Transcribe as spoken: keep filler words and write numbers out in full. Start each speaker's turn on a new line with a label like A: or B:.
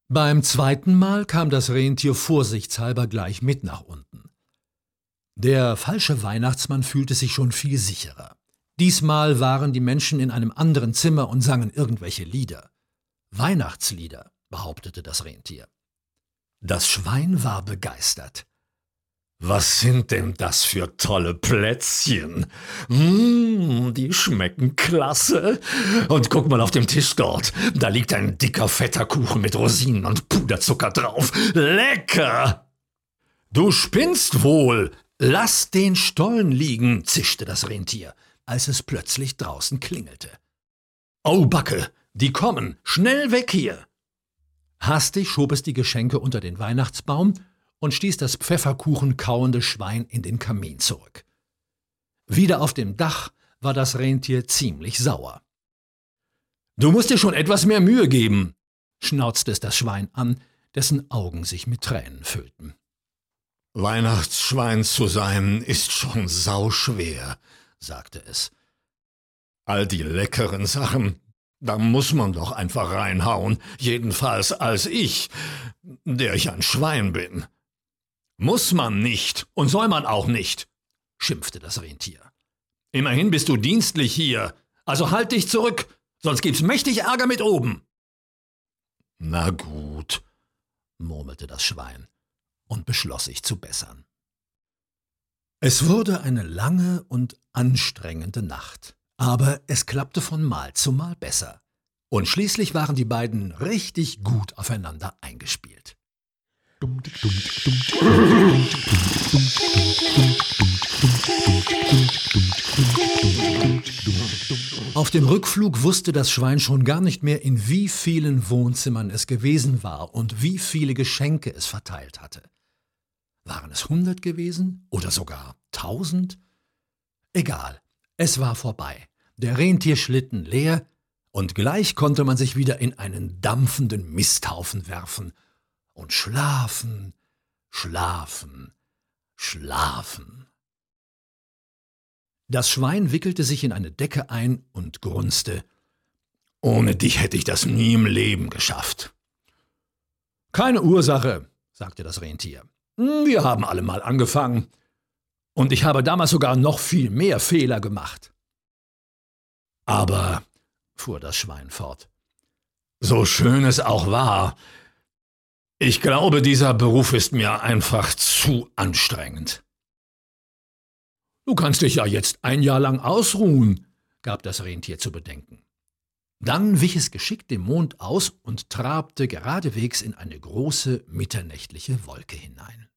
A: Beim zweiten Mal kam das Rentier vorsichtshalber gleich mit nach unten. Der falsche Weihnachtsmann fühlte sich schon viel sicherer. Diesmal waren die Menschen in einem anderen Zimmer und sangen irgendwelche Lieder. Weihnachtslieder, behauptete das Rentier. Das Schwein war begeistert. »Was sind denn das für tolle Plätzchen? Mmh, die schmecken klasse. Und guck mal auf dem Tisch dort. Da liegt ein dicker, fetter Kuchen mit Rosinen und Puderzucker drauf. Lecker!« »Du spinnst wohl! Lass den Stollen liegen«, zischte das Rentier, als es plötzlich draußen klingelte. »Au Backe, die kommen! Schnell weg hier!« Hastig schob es die Geschenke unter den Weihnachtsbaum und stieß das Pfefferkuchen-kauende Schwein in den Kamin zurück. Wieder auf dem Dach war das Rentier ziemlich sauer. »Du musst dir schon etwas mehr Mühe geben«, schnauzte es das Schwein an, dessen Augen sich mit Tränen füllten. »Weihnachtsschwein zu sein ist schon sauschwer«, sagte es. »All die leckeren Sachen, da muss man doch einfach reinhauen, jedenfalls als ich, der ich ein Schwein bin.« »Muss man nicht und soll man auch nicht«, schimpfte das Rentier. »Immerhin bist du dienstlich hier, also halt dich zurück, sonst gibt's mächtig Ärger mit oben.« »Na gut«, murmelte das Schwein und beschloss sich zu bessern. Es wurde eine lange und anstrengende Nacht, aber es klappte von Mal zu Mal besser. Und schließlich waren die beiden richtig gut aufeinander eingespielt. Auf dem Rückflug wusste das Schwein schon gar nicht mehr, in wie vielen Wohnzimmern es gewesen war und wie viele Geschenke es verteilt hatte. Waren es hundert gewesen oder sogar tausend? Egal, es war vorbei. Der Rentierschlitten leer, und gleich konnte man sich wieder in einen dampfenden Misthaufen werfen und schlafen, schlafen, schlafen. Das Schwein wickelte sich in eine Decke ein und grunzte. »Ohne dich hätte ich das nie im Leben geschafft.« »Keine Ursache«, sagte das Rentier. »Wir haben alle mal angefangen. Und ich habe damals sogar noch viel mehr Fehler gemacht.« »Aber«, fuhr das Schwein fort, »so schön es auch war, ich glaube, dieser Beruf ist mir einfach zu anstrengend.« »Du kannst dich ja jetzt ein Jahr lang ausruhen«, gab das Rentier zu bedenken. Dann wich es geschickt dem Mond aus und trabte geradewegs in eine große, mitternächtliche Wolke hinein.